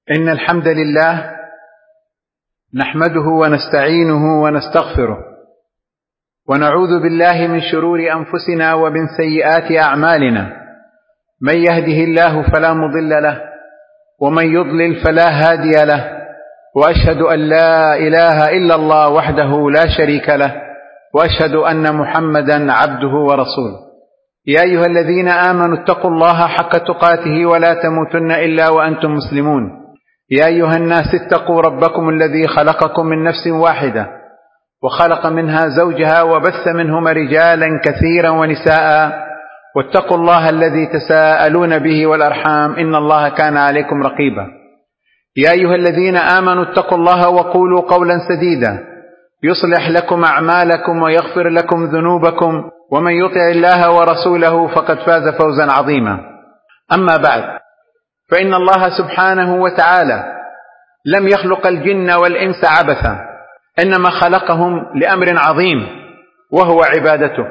إن الحمد لله نحمده ونستعينه ونستغفره، ونعوذ بالله من شرور أنفسنا ومن سيئات أعمالنا. من يهده الله فلا مضل له، ومن يضلل فلا هادي له، وأشهد أن لا إله إلا الله وحده لا شريك له، وأشهد أن محمدا عبده ورسوله. يا أيها الذين آمنوا اتقوا الله حق تقاته ولا تموتن إلا وأنتم مسلمون. يا أيها الناس اتقوا ربكم الذي خلقكم من نفس واحدة، وخلق منها زوجها، وبث منهما رجالا كثيرا ونساء، واتقوا الله الذي تساءلون به والأرحام، إن الله كان عليكم رقيبا. يا أيها الذين آمنوا اتقوا الله وقولوا قولا سديدا يصلح لكم أعمالكم ويغفر لكم ذنوبكم، ومن يطع الله ورسوله فقد فاز فوزا عظيما. أما بعد، فإن الله سبحانه وتعالى لم يخلق الجن والإنس عبثا، إنما خلقهم لأمر عظيم وهو عبادته.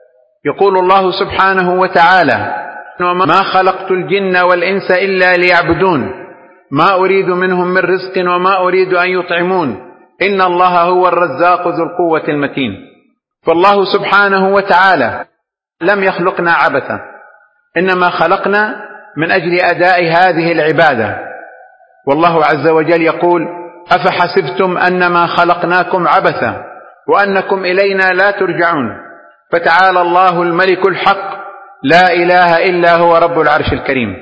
يقول الله سبحانه وتعالى: وما خلقت الجن والإنس إلا ليعبدون ما أريد منهم من رزق وما أريد أن يطعمون إن الله هو الرزاق ذو القوة المتين. فالله سبحانه وتعالى لم يخلقنا عبثا، إنما خلقنا من أجل أداء هذه العبادة. والله عز وجل يقول: أفحسبتم أنما خلقناكم عبثا وأنكم إلينا لا ترجعون. فتعالى الله الملك الحق، لا إله إلا هو رب العرش الكريم.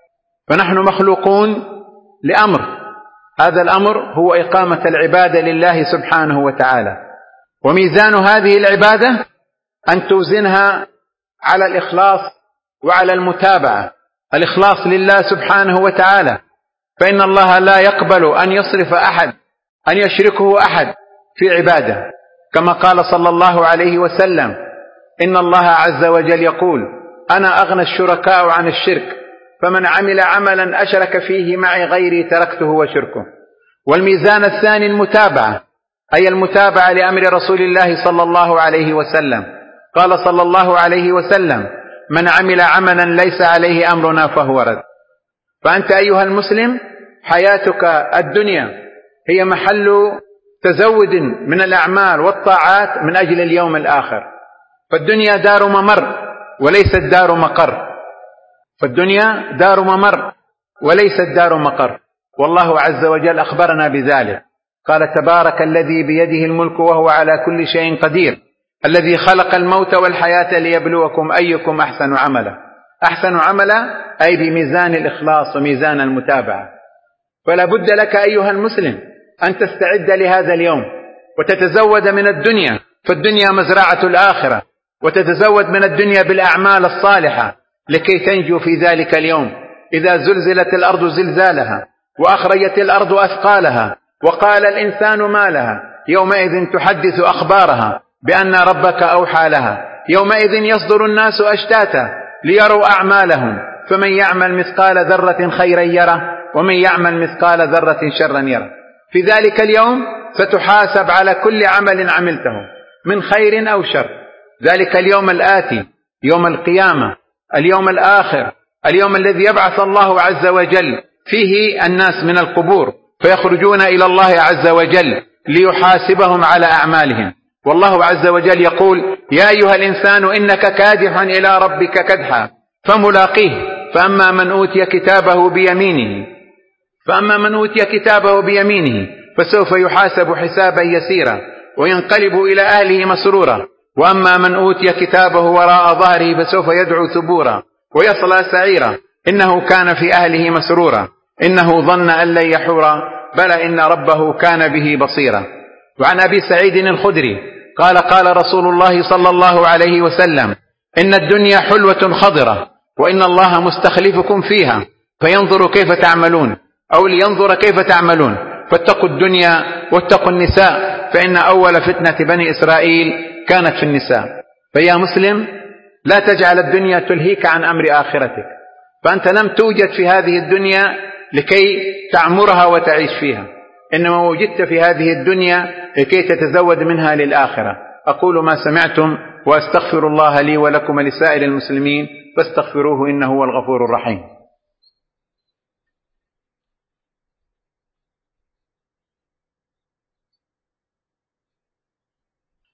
فنحن مخلوقون لأمر، هذا الأمر هو إقامة العبادة لله سبحانه وتعالى. وميزان هذه العبادة أن توزنها على الإخلاص وعلى المتابعة. الإخلاص لله سبحانه وتعالى، فإن الله لا يقبل أن يصرف أحد، أن يشركه أحد في عبادة، كما قال صلى الله عليه وسلم: إن الله عز وجل يقول: أنا أغنى الشركاء عن الشرك، فمن عمل عملا أشرك فيه معي غيري تركته وشركه. والميزان الثاني المتابعة، أي المتابعة لأمر رسول الله صلى الله عليه وسلم. قال صلى الله عليه وسلم: من عمل عملا ليس عليه أمرنا فهو رد. فأنت أيها المسلم حياتك الدنيا هي محل تزود من الأعمال والطاعات من أجل اليوم الآخر. فالدنيا دار ممر وليست دار مقر، فالدنيا دار ممر وليست دار مقر، والله عز وجل أخبرنا بذلك. قال: تبارك الذي بيده الملك وهو على كل شيء قدير، الذي خلق الموت والحياة ليبلوكم أيكم أحسن عملا. أحسن عملا أي بميزان الإخلاص وميزان المتابعة. فلا بد لك أيها المسلم أن تستعد لهذا اليوم وتتزود من الدنيا، فالدنيا مزرعة الآخرة، وتتزود من الدنيا بالأعمال الصالحة لكي تنجو في ذلك اليوم. إذا زلزلت الأرض زلزالها وأخرجت الأرض أثقالها وقال الإنسان ما لها يومئذ تحدث أخبارها بأن ربك أوحى لها. يومئذ يصدر الناس أشتاتا ليروا أعمالهم، فمن يعمل مثقال ذرة خيرا يره، ومن يعمل مثقال ذرة شرا يره. في ذلك اليوم ستحاسب على كل عمل عملته من خير أو شر. ذلك اليوم الآتي، يوم القيامة، اليوم الآخر، اليوم الذي يبعث الله عز وجل فيه الناس من القبور فيخرجون إلى الله عز وجل ليحاسبهم على أعمالهم. والله عز وجل يقول: يا أيها الإنسان إنك كادح إلى ربك كدحا فملاقيه، فأما من أوتي كتابه بيمينه فسوف يحاسب حسابا يسيرا وينقلب إلى أهله مسرورا، وأما من أوتي كتابه وراء ظهره فسوف يدعو ثبورا ويصلى سعيرا إنه كان في أهله مسرورا إنه ظن أن لن يحورا بلى إن ربه كان به بصيرا. وعن أبي سعيد الخدري قال: قال رسول الله صلى الله عليه وسلم: إن الدنيا حلوة خضرة، وإن الله مستخلفكم فيها فينظر كيف تعملون، أو لينظر كيف تعملون. فاتقوا الدنيا واتقوا النساء، فإن أول فتنة بني إسرائيل كانت في النساء. فيا مسلم لا تجعل الدنيا تلهيك عن أمر آخرتك، فأنت لم توجد في هذه الدنيا لكي تعمرها وتعيش فيها، إنما وجدت في هذه الدنيا لكي تتزود منها للآخرة. أقول ما سمعتم وأستغفر الله لي ولكم ولسائر المسلمين فاستغفروه إنه هو الغفور الرحيم.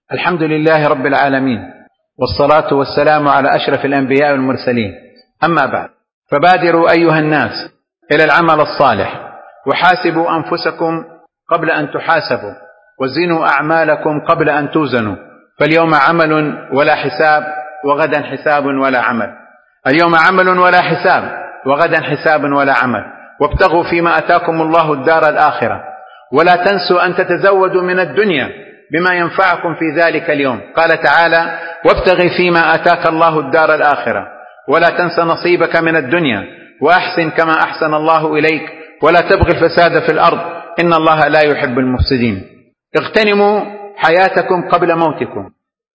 الحمد لله رب العالمين، والصلاة والسلام على أشرف الأنبياء والمرسلين. أما بعد، فبادروا أيها الناس إلى العمل الصالح، وحاسبوا أنفسكم قبل أن تحاسبوا، وزنوا أعمالكم قبل أن توزنوا، فاليوم عمل ولا حساب، وغدا حساب ولا عمل. اليوم عمل ولا حساب، وغدا حساب ولا عمل. وابتغوا فيما أتاكم الله الدار الآخرة، ولا تنسوا أن تتزودوا من الدنيا بما ينفعكم في ذلك اليوم. قال تعالى: وابتغ فيما أتاك الله الدار الآخرة ولا تنس نصيبك من الدنيا وأحسن كما أحسن الله إليك ولا تبغي الفساد في الأرض إن الله لا يحب المفسدين. اغتنموا حياتكم قبل موتكم،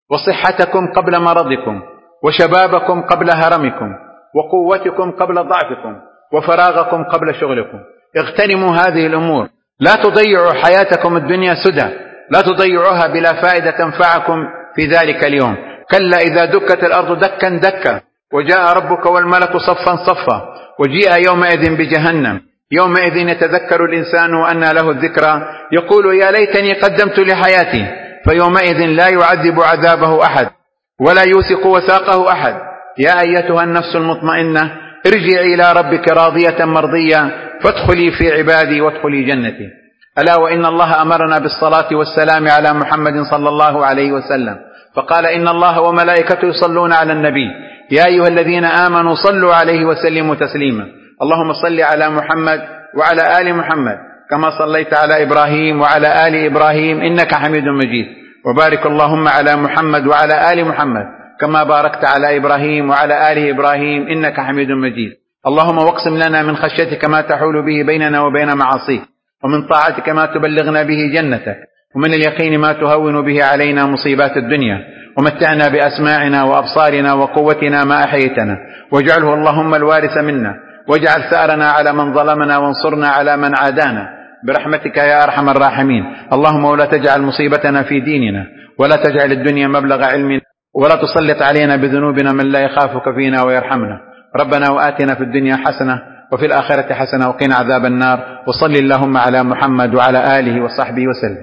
وصحتكم قبل مرضكم، وشبابكم قبل هرمكم، وقوتكم قبل ضعفكم، وفراغكم قبل شغلكم. اغتنموا هذه الأمور، لا تضيعوا حياتكم الدنيا سدى، لا تضيعوها بلا فائدة تنفعكم في ذلك اليوم. كلا إذا دكت الأرض دكا دكا وجاء ربك والملك صفا صفا وجيء يومئذ بجهنم يومئذ يتذكر الإنسان وأنى له الذكرى يقول يا ليتني قدمت لحياتي فيومئذ لا يعذب عذابه أحد ولا يوثق وثاقه أحد. يا أيتها النفس المطمئنة ارجعي إلى ربك راضية مرضية فادخلي في عبادي وادخلي جنتي. ألا وإن الله أمرنا بالصلاة والسلام على محمد صلى الله عليه وسلم، فقال: إن الله وملائكته يصلون على النبي يا أيها الذين آمنوا صلوا عليه وسلموا تسليما. اللهم صل على محمد وعلى آل محمد كما صليت على إبراهيم وعلى آل إبراهيم إنك حميد مجيد، وبارك اللهم على محمد وعلى آل محمد كما باركت على إبراهيم وعلى آل إبراهيم إنك حميد مجيد. اللهم واقسم لنا من خشيتك ما تحول به بيننا وبين معاصيك، ومن طاعتك ما تبلغنا به جنتك، ومن اليقين ما تهون به علينا مصيبات الدنيا، ومتعنا بأسماعنا وأبصارنا وقوتنا ما أحييتنا، واجعله اللهم الوارث منا، واجعل ثأرنا على من ظلمنا، وانصرنا على من عادانا برحمتك يا أرحم الراحمين. اللهم ولا تجعل مصيبتنا في ديننا، ولا تجعل الدنيا مبلغ علمنا، ولا تسلط علينا بذنوبنا من لا يخافك فينا ويرحمنا. ربنا وآتنا في الدنيا حسنة وفي الآخرة حسنة وقنا عذاب النار. وصل اللهم على محمد وعلى آله وصحبه وسلم.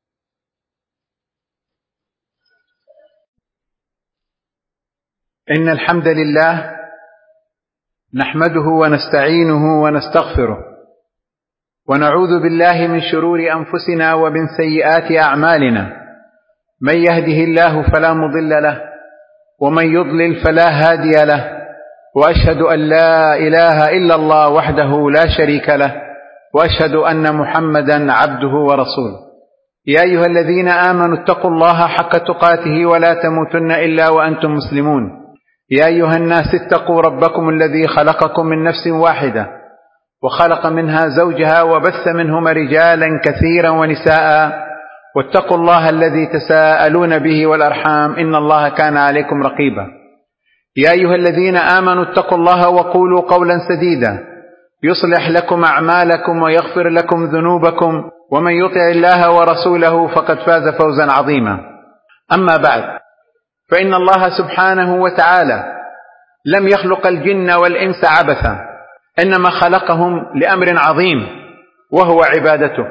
إن الحمد لله نحمده ونستعينه ونستغفره، ونعوذ بالله من شرور أنفسنا ومن سيئات أعمالنا. من يهده الله فلا مضل له، ومن يضلل فلا هادي له، وأشهد أن لا إله إلا الله وحده لا شريك له، وأشهد أن محمدا عبده ورسوله. يا أيها الذين آمنوا اتقوا الله حق تقاته ولا تموتن إلا وأنتم مسلمون. يا أيها الناس اتقوا ربكم الذي خلقكم من نفس واحدة وخلق منها زوجها وبث منهما رجالا كثيرا ونساء، واتقوا الله الذي تساءلون به والأرحام إن الله كان عليكم رقيبا. يا أيها الذين آمنوا اتقوا الله وقولوا قولا سديدا يصلح لكم أعمالكم ويغفر لكم ذنوبكم، ومن يطع الله ورسوله فقد فاز فوزا عظيما. أما بعد، فإن الله سبحانه وتعالى لم يخلق الجن والإنس عبثا، إنما خلقهم لأمر عظيم وهو عبادته.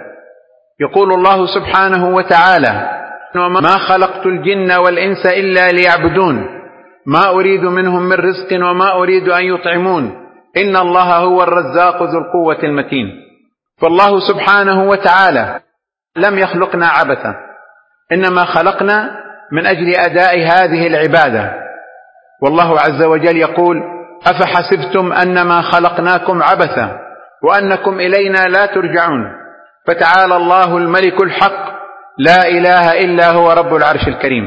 يقول الله سبحانه وتعالى: وما خلقت الجن والإنس إلا ليعبدون ما أريد منهم من رزق وما أريد أن يطعمون إن الله هو الرزاق ذو القوة المتين. فالله سبحانه وتعالى لم يخلقنا عبثا، إنما خلقنا من أجل أداء هذه العبادة. والله عز وجل يقول: أفحسبتم أنما خلقناكم عبثا وأنكم إلينا لا ترجعون. فتعالى الله الملك الحق لا إله إلا هو رب العرش الكريم.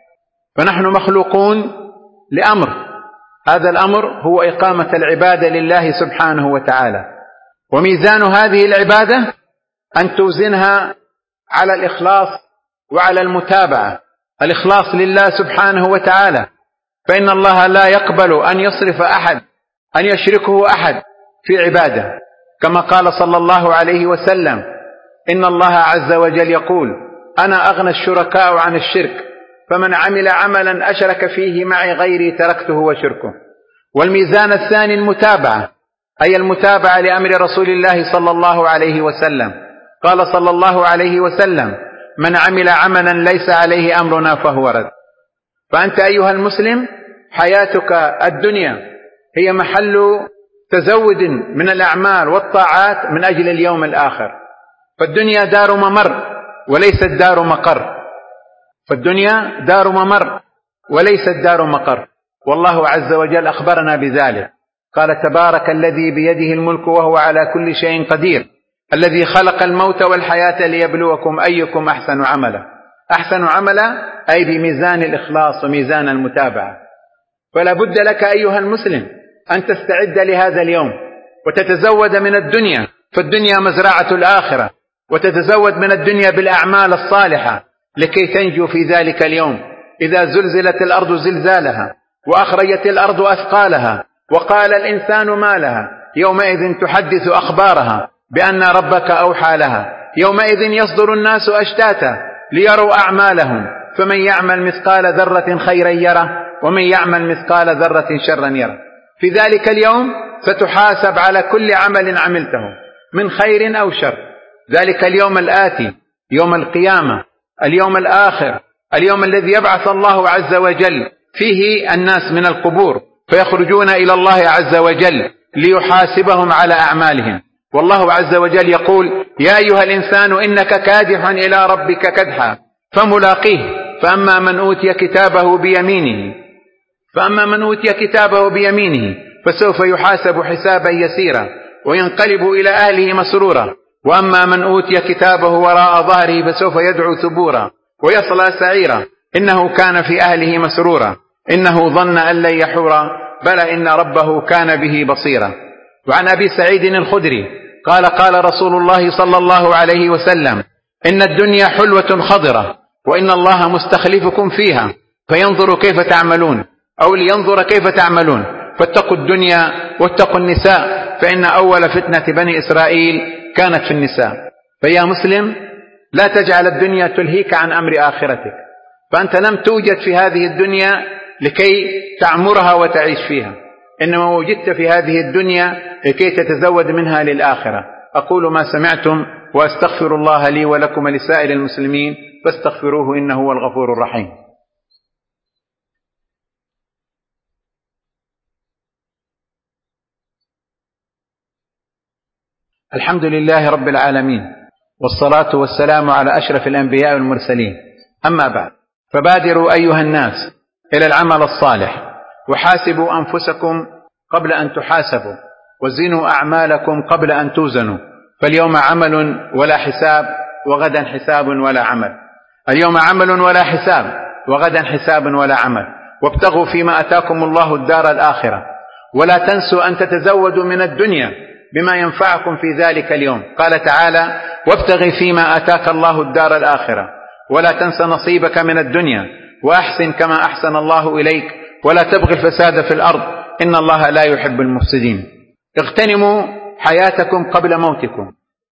فنحن مخلوقون لأمر، هذا الأمر هو إقامة العبادة لله سبحانه وتعالى. وميزان هذه العبادة أن توزنها على الإخلاص وعلى المتابعة. الإخلاص لله سبحانه وتعالى، فإن الله لا يقبل أن يصرف أحد، أن يشركه أحد في عبادة، كما قال صلى الله عليه وسلم: إن الله عز وجل يقول: أنا أغنى الشركاء عن الشرك، فمن عمل عملا أشرك فيه معي غيري تركته وشركه. والميزان الثاني المتابعة، أي المتابعة لأمر رسول الله صلى الله عليه وسلم. قال صلى الله عليه وسلم: من عمل عملا ليس عليه أمرنا فهو رد. فأنت أيها المسلم حياتك الدنيا هي محل تزود من الأعمال والطاعات من أجل اليوم الآخر. فالدنيا دار ممر وليست دار مقر، فالدنيا دار ممر وليست دار مقر، والله عز وجل أخبرنا بذلك. قال تبارك الذي بيده الملك وهو على كل شيء قدير الذي خلق الموت والحياة ليبلوكم أيكم أحسن عملا. أحسن عملا أي بميزان الإخلاص وميزان المتابعة. فلا بد لك أيها المسلم أن تستعد لهذا اليوم وتتزود من الدنيا، فالدنيا مزرعة الآخرة، وتتزود من الدنيا بالأعمال الصالحة لكي تنجو في ذلك اليوم إذا زلزلت الأرض زلزالها وأخرجت الأرض أثقالها وقال الإنسان ما لها يومئذ تحدث أخبارها بأن ربك أوحى لها. يومئذ يصدر الناس أشتاتا ليروا أعمالهم فمن يعمل مثقال ذرة خيرا يره ومن يعمل مثقال ذرة شرا يره. في ذلك اليوم ستحاسب على كل عمل عملته من خير أو شر. ذلك اليوم الآتي يوم القيامة، اليوم الآخر، اليوم الذي يبعث الله عز وجل فيه الناس من القبور فيخرجون إلى الله عز وجل ليحاسبهم على أعمالهم. والله عز وجل يقول يا أيها الإنسان إنك كادح إلى ربك كدحا فملاقيه فأما من أوتي كتابه بيمينه فسوف يحاسب حسابا يسيرا وينقلب إلى أهله مسرورا، وأما من أوتي كتابه وراء ظهره فسوف يدعو ثبورا ويصلى سعيرا إنه كان في أهله مسرورا إنه ظن أن لن يحورا بلى إن ربه كان به بصيرا. وعن أبي سعيد الخدري قال قال رسول الله صلى الله عليه وسلم إن الدنيا حلوة خضرة وإن الله مستخلفكم فيها فينظر كيف تعملون أو لينظر كيف تعملون، فاتقوا الدنيا واتقوا النساء فإن أول فتنة بني إسرائيل كانت في النساء. فيا مسلم لا تجعل الدنيا تلهيك عن أمر آخرتك، فأنت لم توجد في هذه الدنيا لكي تعمرها وتعيش فيها، إنما وجدت في هذه الدنيا لكي تتزود منها للآخرة. أقول ما سمعتم وأستغفر الله لي ولكم ولسائر المسلمين فاستغفروه إنه هو الغفور الرحيم. الحمد لله رب العالمين، والصلاة والسلام على أشرف الأنبياء والمرسلين. أما بعد، فبادروا أيها الناس إلى العمل الصالح، وحاسبوا أنفسكم قبل أن تحاسبوا، وزنوا أعمالكم قبل أن توزنوا، فاليوم عمل ولا حساب وغدا حساب ولا عمل. اليوم عمل ولا حساب وغدا حساب ولا عمل. وابتغوا فيما أتاكم الله الدار الآخرة، ولا تنسوا أن تتزودوا من الدنيا بما ينفعكم في ذلك اليوم. قال تعالى وابتغ فيما أتاك الله الدار الآخرة ولا تنس نصيبك من الدنيا وأحسن كما أحسن الله إليك ولا تبغي الفساد في الأرض إن الله لا يحب المفسدين. اغتنموا حياتكم قبل موتكم،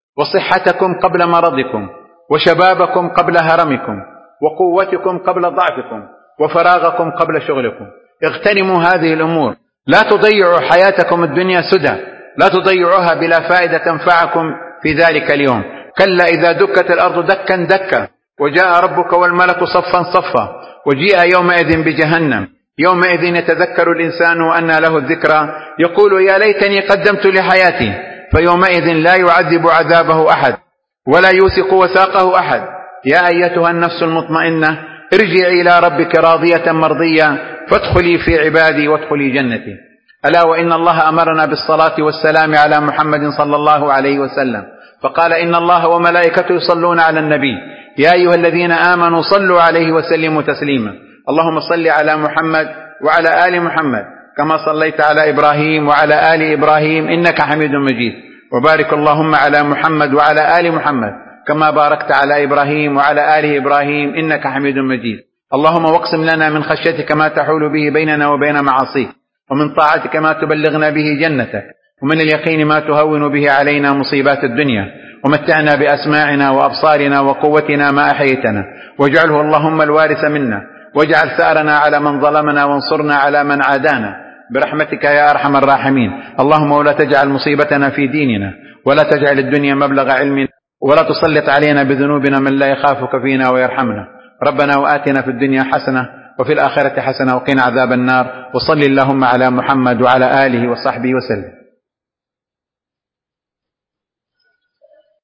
وصحتكم قبل مرضكم، وشبابكم قبل هرمكم، وقوتكم قبل ضعفكم، وفراغكم قبل شغلكم. اغتنموا هذه الأمور، لا تضيعوا حياتكم الدنيا سدى، لا تضيعوها بلا فائدة تنفعكم في ذلك اليوم. كلا إذا دكت الأرض دكا دكا وجاء ربك والملك صفا صفا وجيء يومئذ بجهنم يومئذ يتذكر الإنسان وأنى له الذكرى يقول يا ليتني قدمت لحياتي فيومئذ لا يعذب عذابه أحد ولا يوثق وثاقه أحد. يا أيتها النفس المطمئنة ارجعي إلى ربك راضية مرضية فادخلي في عبادي وادخلي جنتي. ألا وإن الله أمرنا بالصلاة والسلام على محمد صلى الله عليه وسلم، فقال إن الله وملائكته يصلون على النبي يا أيها الذين آمنوا صلوا عليه وسلموا تسليما. اللهم صل على محمد وعلى آل محمد كما صليت على إبراهيم وعلى آل إبراهيم إنك حميد مجيد، وبارك اللهم على محمد وعلى آل محمد كما باركت على إبراهيم وعلى آل إبراهيم إنك حميد مجيد. اللهم واقسم لنا من خشيتك ما تحول به بيننا وبين معاصيك، ومن طاعتك ما تبلغنا به جنتك، ومن اليقين ما تهون به علينا مصيبات الدنيا، ومتعنا بأسماعنا وأبصارنا وقوتنا ما أحييتنا، واجعله اللهم الوارث منا، واجعل ثأرنا على من ظلمنا وانصرنا على من عادانا برحمتك يا أرحم الراحمين. اللهم ولا تجعل مصيبتنا في ديننا، ولا تجعل الدنيا مبلغ علمنا ولا تسلط علينا بذنوبنا من لا يخافك فينا ويرحمنا. ربنا وآتنا في الدنيا حسنة وفي الآخرة حسنة وقنا عذاب النار. وصل اللهم على محمد وعلى آله وصحبه وسلم.